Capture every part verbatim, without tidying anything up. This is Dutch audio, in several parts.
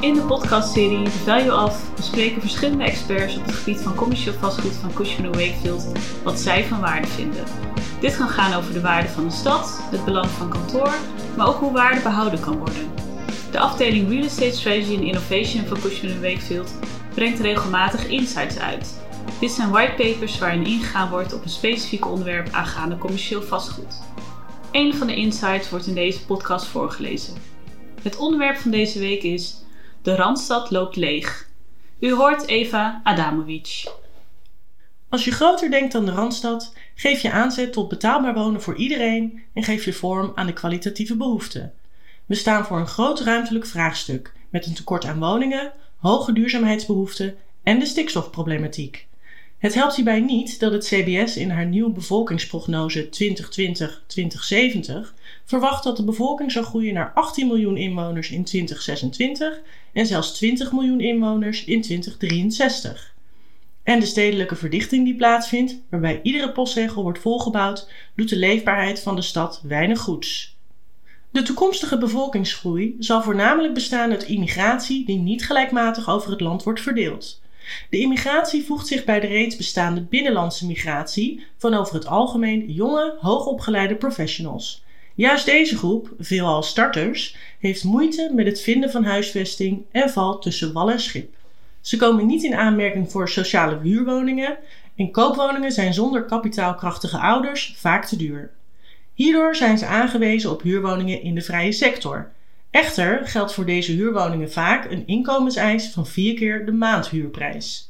In de podcastserie The Value Of bespreken verschillende experts op het gebied van commercieel vastgoed van Cushman en Wakefield wat zij van waarde vinden. Dit kan gaan over de waarde van een stad, het belang van kantoor, maar ook hoe waarde behouden kan worden. De afdeling Real Estate Strategy and Innovation van Cushman en Wakefield brengt regelmatig insights uit. Dit zijn whitepapers waarin ingegaan wordt op een specifiek onderwerp aangaande commercieel vastgoed. Een van de insights wordt in deze podcast voorgelezen. Het onderwerp van deze week is: de Randstad loopt leeg. U hoort Eva Adamovic. Als je groter denkt dan de Randstad, geef je aanzet tot betaalbaar wonen voor iedereen en geef je vorm aan de kwalitatieve behoeften. We staan voor een groot ruimtelijk vraagstuk met een tekort aan woningen, hoge duurzaamheidsbehoeften en de stikstofproblematiek. Het helpt hierbij niet dat het C B S in haar nieuwe bevolkingsprognose twintig twintig tot twintig zeventig verwacht dat de bevolking zal groeien naar achttien miljoen inwoners in twintig zesentwintig en zelfs twintig miljoen inwoners in twintig drieënzestig. En de stedelijke verdichting die plaatsvindt, waarbij iedere postzegel wordt volgebouwd, doet de leefbaarheid van de stad weinig goeds. De toekomstige bevolkingsgroei zal voornamelijk bestaan uit immigratie die niet gelijkmatig over het land wordt verdeeld. De immigratie voegt zich bij de reeds bestaande binnenlandse migratie van over het algemeen jonge, hoogopgeleide professionals. Juist deze groep, veelal starters, heeft moeite met het vinden van huisvesting en valt tussen wal en schip. Ze komen niet in aanmerking voor sociale huurwoningen en koopwoningen zijn zonder kapitaalkrachtige ouders vaak te duur. Hierdoor zijn ze aangewezen op huurwoningen in de vrije sector. Echter geldt voor deze huurwoningen vaak een inkomenseis van vier keer de maandhuurprijs.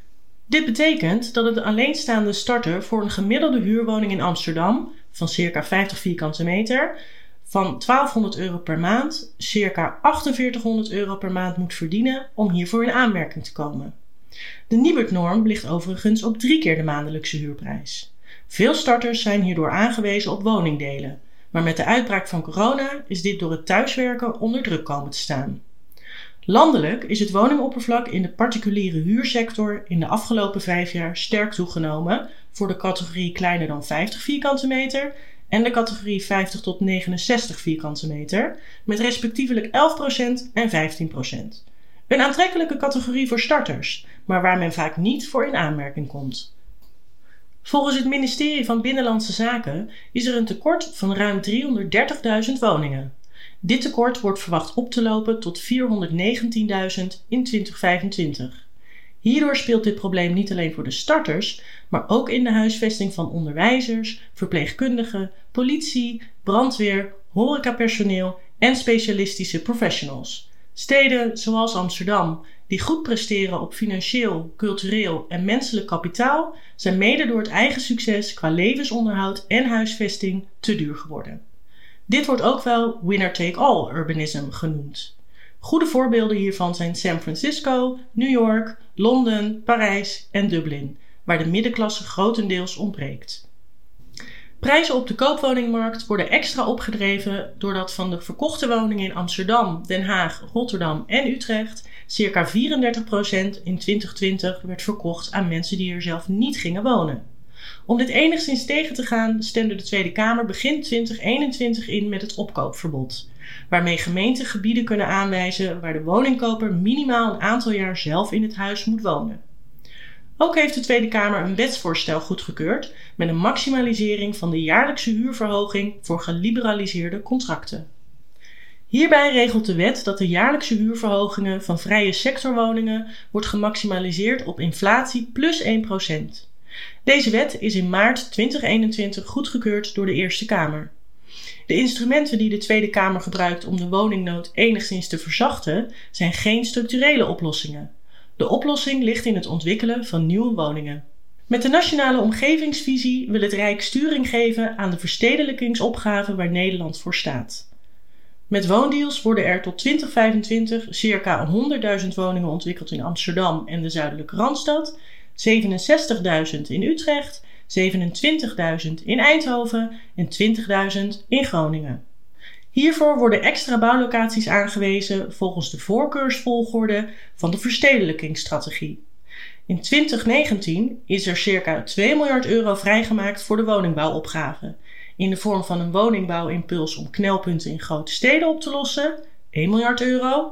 Dit betekent dat een alleenstaande starter voor een gemiddelde huurwoning in Amsterdam van circa vijftig vierkante meter van twaalfhonderd euro per maand circa achtenveertighonderd euro per maand moet verdienen om hiervoor in aanmerking te komen. De Nibud-norm ligt overigens op drie keer de maandelijkse huurprijs. Veel starters zijn hierdoor aangewezen op woningdelen, maar met de uitbraak van corona is dit door het thuiswerken onder druk komen te staan. Landelijk is het woningoppervlak in de particuliere huursector in de afgelopen vijf jaar sterk toegenomen voor de categorie kleiner dan vijftig vierkante meter en de categorie vijftig tot negenenzestig vierkante meter met respectievelijk elf procent en vijftien procent. Een aantrekkelijke categorie voor starters, maar waar men vaak niet voor in aanmerking komt. Volgens het ministerie van Binnenlandse Zaken is er een tekort van ruim driehonderddertigduizend woningen. Dit tekort wordt verwacht op te lopen tot vierhonderdnegentienduizend in twintig vijfentwintig. Hierdoor speelt dit probleem niet alleen voor de starters, maar ook in de huisvesting van onderwijzers, verpleegkundigen, politie, brandweer, horecapersoneel en specialistische professionals. Steden zoals Amsterdam, die goed presteren op financieel, cultureel en menselijk kapitaal, zijn mede door het eigen succes qua levensonderhoud en huisvesting te duur geworden. Dit wordt ook wel winner-take-all urbanism genoemd. Goede voorbeelden hiervan zijn San Francisco, New York, Londen, Parijs en Dublin, waar de middenklasse grotendeels ontbreekt. Prijzen op de koopwoningmarkt worden extra opgedreven doordat van de verkochte woningen in Amsterdam, Den Haag, Rotterdam en Utrecht circa vierendertig procent in twintig twintig werd verkocht aan mensen die er zelf niet gingen wonen. Om dit enigszins tegen te gaan stemde de Tweede Kamer begin twintig eenentwintig in met het opkoopverbod, waarmee gemeenten gebieden kunnen aanwijzen waar de woningkoper minimaal een aantal jaar zelf in het huis moet wonen. Ook heeft de Tweede Kamer een wetsvoorstel goedgekeurd met een maximalisering van de jaarlijkse huurverhoging voor geliberaliseerde contracten. Hierbij regelt de wet dat de jaarlijkse huurverhogingen van vrije sectorwoningen wordt gemaximaliseerd op inflatie plus één procent. Deze wet is in maart twintig eenentwintig goedgekeurd door de Eerste Kamer. De instrumenten die de Tweede Kamer gebruikt om de woningnood enigszins te verzachten zijn geen structurele oplossingen. De oplossing ligt in het ontwikkelen van nieuwe woningen. Met de Nationale Omgevingsvisie wil het Rijk sturing geven aan de verstedelijkingsopgave waar Nederland voor staat. Met woondeals worden er tot twintig vijfentwintig circa honderdduizend woningen ontwikkeld in Amsterdam en de zuidelijke Randstad, zevenenzestigduizend in Utrecht, zevenentwintigduizend in Eindhoven en twintigduizend in Groningen. Hiervoor worden extra bouwlocaties aangewezen volgens de voorkeursvolgorde van de verstedelijkingsstrategie. In twintig negentien is er circa twee miljard euro vrijgemaakt voor de woningbouwopgave, in de vorm van een woningbouwimpuls om knelpunten in grote steden op te lossen, één miljard euro,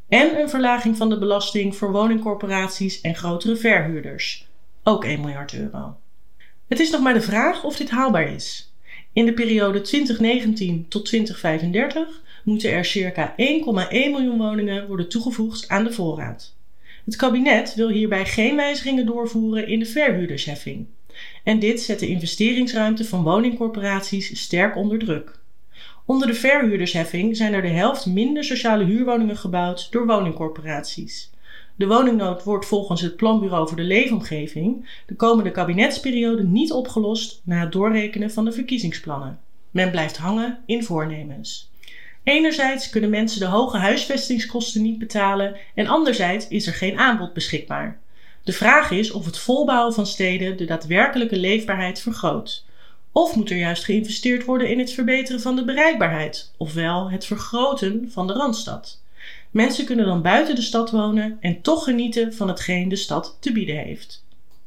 En een verlaging van de belasting voor woningcorporaties en grotere verhuurders. Ook één miljard euro. Het is nog maar de vraag of dit haalbaar is. In de periode twintig negentien tot twintig vijfendertig moeten er circa één komma één miljoen woningen worden toegevoegd aan de voorraad. Het kabinet wil hierbij geen wijzigingen doorvoeren in de verhuurdersheffing. En dit zet de investeringsruimte van woningcorporaties sterk onder druk. Onder de verhuurdersheffing zijn er de helft minder sociale huurwoningen gebouwd door woningcorporaties. De woningnood wordt volgens het Planbureau voor de Leefomgeving de komende kabinetsperiode niet opgelost na het doorrekenen van de verkiezingsplannen. Men blijft hangen in voornemens. Enerzijds kunnen mensen de hoge huisvestingskosten niet betalen en anderzijds is er geen aanbod beschikbaar. De vraag is of het volbouwen van steden de daadwerkelijke leefbaarheid vergroot. Of moet er juist geïnvesteerd worden in het verbeteren van de bereikbaarheid, ofwel het vergroten van de Randstad. Mensen kunnen dan buiten de stad wonen en toch genieten van hetgeen de stad te bieden heeft.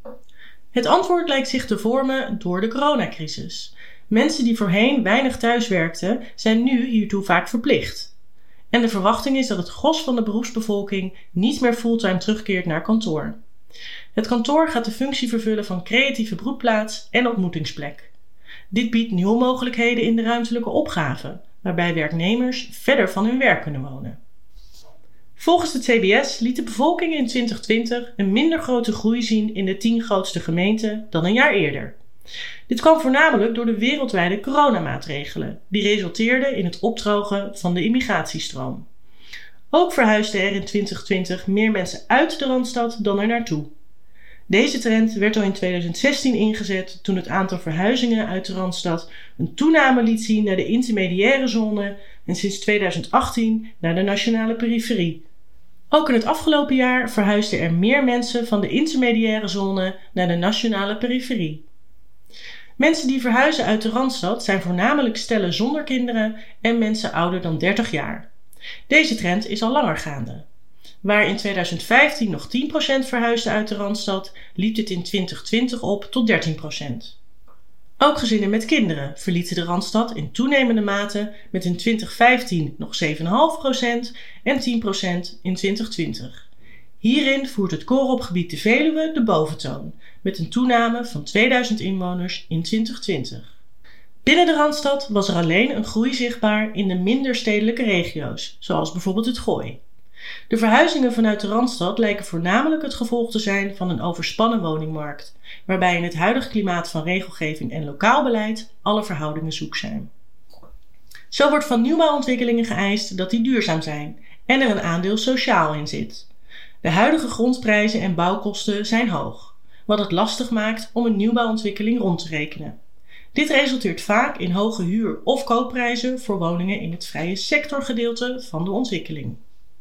Het antwoord lijkt zich te vormen door de coronacrisis. Mensen die voorheen weinig thuis werkten, zijn nu hiertoe vaak verplicht. En de verwachting is dat het gros van de beroepsbevolking niet meer fulltime terugkeert naar kantoor. Het kantoor gaat de functie vervullen van creatieve broedplaats en ontmoetingsplek. Dit biedt nieuwe mogelijkheden in de ruimtelijke opgave, waarbij werknemers verder van hun werk kunnen wonen. Volgens het C B S liet de bevolking in twintig twintig een minder grote groei zien in de tien grootste gemeenten dan een jaar eerder. Dit kwam voornamelijk door de wereldwijde coronamaatregelen, die resulteerden in het opdrogen van de immigratiestroom. Ook verhuisden er in twintig twintig meer mensen uit de Randstad dan er naartoe. Deze trend werd al in tweeduizend zestien ingezet toen het aantal verhuizingen uit de Randstad een toename liet zien naar de intermediaire zone en sinds tweeduizend achttien naar de nationale periferie. Ook in het afgelopen jaar verhuisden er meer mensen van de intermediaire zone naar de nationale periferie. Mensen die verhuizen uit de Randstad zijn voornamelijk stellen zonder kinderen en mensen ouder dan dertig jaar. Deze trend is al langer gaande. Waar in tweeduizend vijftien nog tien procent verhuisde uit de Randstad, liep dit in twintig twintig op tot dertien procent. Ook gezinnen met kinderen verlieten de Randstad in toenemende mate met in twintig vijftien nog zeven komma vijf procent en tien procent in twintig twintig. Hierin voert het kooropgebied de Veluwe de boventoon, met een toename van tweeduizend inwoners in twintig twintig. Binnen de Randstad was er alleen een groei zichtbaar in de minder stedelijke regio's, zoals bijvoorbeeld het Gooi. De verhuizingen vanuit de Randstad lijken voornamelijk het gevolg te zijn van een overspannen woningmarkt, waarbij in het huidige klimaat van regelgeving en lokaal beleid alle verhoudingen zoek zijn. Zo wordt van nieuwbouwontwikkelingen geëist dat die duurzaam zijn en er een aandeel sociaal in zit. De huidige grondprijzen en bouwkosten zijn hoog, wat het lastig maakt om een nieuwbouwontwikkeling rond te rekenen. Dit resulteert vaak in hoge huur- of koopprijzen voor woningen in het vrije sectorgedeelte van de ontwikkeling.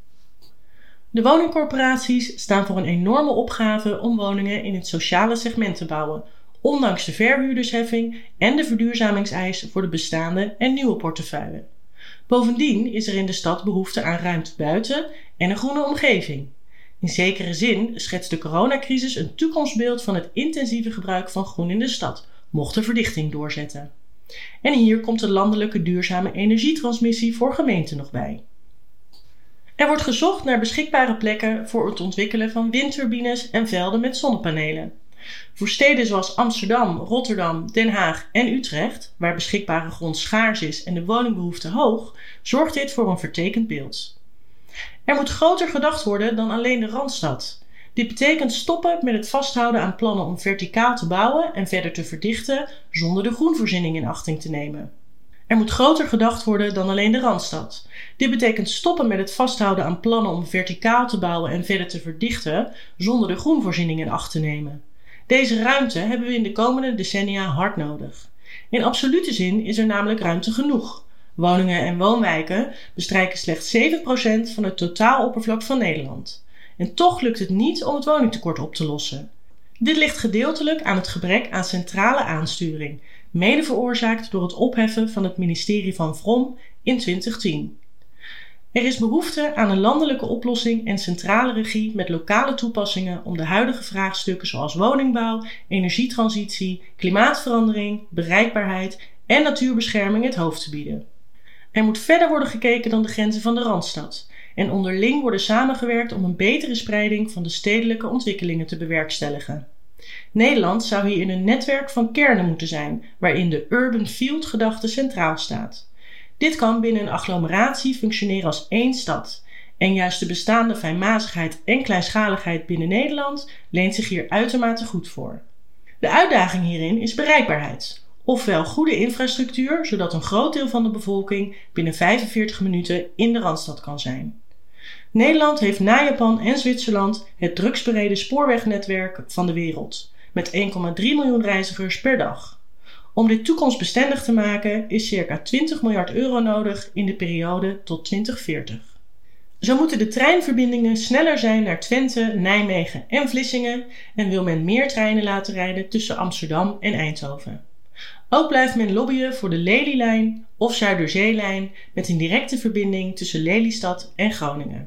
De woningcorporaties staan voor een enorme opgave om woningen in het sociale segment te bouwen, ondanks de verhuurdersheffing en de verduurzamingseis voor de bestaande en nieuwe portefeuille. Bovendien is er in de stad behoefte aan ruimte buiten en een groene omgeving. In zekere zin schetst de coronacrisis een toekomstbeeld van het intensieve gebruik van groen in de stad, mocht de verdichting doorzetten. En hier komt de landelijke duurzame energietransmissie voor gemeenten nog bij. Er wordt gezocht naar beschikbare plekken voor het ontwikkelen van windturbines en velden met zonnepanelen. Voor steden zoals Amsterdam, Rotterdam, Den Haag en Utrecht, waar beschikbare grond schaars is en de woningbehoefte hoog, zorgt dit voor een vertekend beeld. Er moet groter gedacht worden dan alleen de Randstad. Dit betekent stoppen met het vasthouden aan plannen om verticaal te bouwen en verder te verdichten zonder de groenvoorziening in achting te nemen. Er moet groter gedacht worden dan alleen de Randstad. Dit betekent stoppen met het vasthouden aan plannen om verticaal te bouwen en verder te verdichten zonder de groenvoorziening in acht te nemen. Deze ruimte hebben we in de komende decennia hard nodig. In absolute zin is er namelijk ruimte genoeg. Woningen en woonwijken bestrijken slechts zeven procent van het totaaloppervlak van Nederland. En toch lukt het niet om het woningtekort op te lossen. Dit ligt gedeeltelijk aan het gebrek aan centrale aansturing, mede veroorzaakt door het opheffen van het ministerie van Vrom in twintig tien. Er is behoefte aan een landelijke oplossing en centrale regie met lokale toepassingen om de huidige vraagstukken zoals woningbouw, energietransitie, klimaatverandering, bereikbaarheid en natuurbescherming het hoofd te bieden. Er moet verder worden gekeken dan de grenzen van de Randstad. en onderling worden samengewerkt om een betere spreiding van de stedelijke ontwikkelingen te bewerkstelligen. Nederland zou hier in een netwerk van kernen moeten zijn, waarin de urban field gedachte centraal staat. Dit kan binnen een agglomeratie functioneren als één stad. En juist de bestaande fijnmazigheid en kleinschaligheid binnen Nederland leent zich hier uitermate goed voor. De uitdaging hierin is bereikbaarheid. Ofwel goede infrastructuur, zodat een groot deel van de bevolking binnen vijfenveertig minuten in de Randstad kan zijn. Nederland heeft na Japan en Zwitserland het drukst bereden spoorwegnetwerk van de wereld, met één komma drie miljoen reizigers per dag. Om dit toekomstbestendig te maken is circa twintig miljard euro nodig in de periode tot twintig veertig. Zo moeten de treinverbindingen sneller zijn naar Twente, Nijmegen en Vlissingen en wil men meer treinen laten rijden tussen Amsterdam en Eindhoven. Ook blijft men lobbyen voor de Lelylijn of Zuiderzeelijn met een directe verbinding tussen Lelystad en Groningen.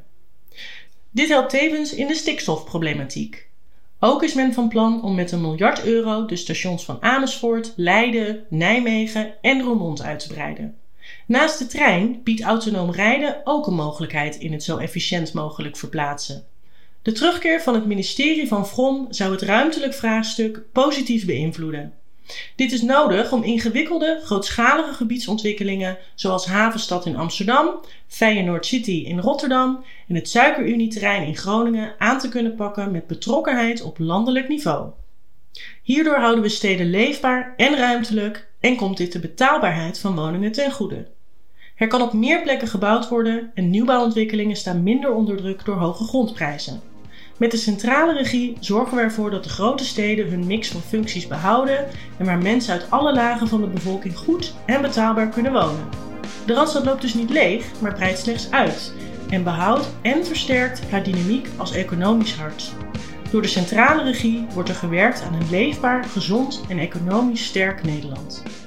Dit helpt tevens in de stikstofproblematiek. Ook is men van plan om met een miljard euro de stations van Amersfoort, Leiden, Nijmegen en Roermond uit te breiden. Naast de trein biedt autonoom rijden ook een mogelijkheid in het zo efficiënt mogelijk verplaatsen. De terugkeer van het ministerie van Vrom zou het ruimtelijk vraagstuk positief beïnvloeden. Dit is nodig om ingewikkelde, grootschalige gebiedsontwikkelingen zoals Havenstad in Amsterdam, Feyenoord City in Rotterdam en het Suikerunieterrein in Groningen aan te kunnen pakken met betrokkenheid op landelijk niveau. Hierdoor houden we steden leefbaar en ruimtelijk en komt dit de betaalbaarheid van woningen ten goede. Er kan op meer plekken gebouwd worden en nieuwbouwontwikkelingen staan minder onder druk door hoge grondprijzen. Met de centrale regie zorgen we ervoor dat de grote steden hun mix van functies behouden en waar mensen uit alle lagen van de bevolking goed en betaalbaar kunnen wonen. De Randstad loopt dus niet leeg, maar breidt slechts uit en behoudt en versterkt haar dynamiek als economisch hart. Door de centrale regie wordt er gewerkt aan een leefbaar, gezond en economisch sterk Nederland.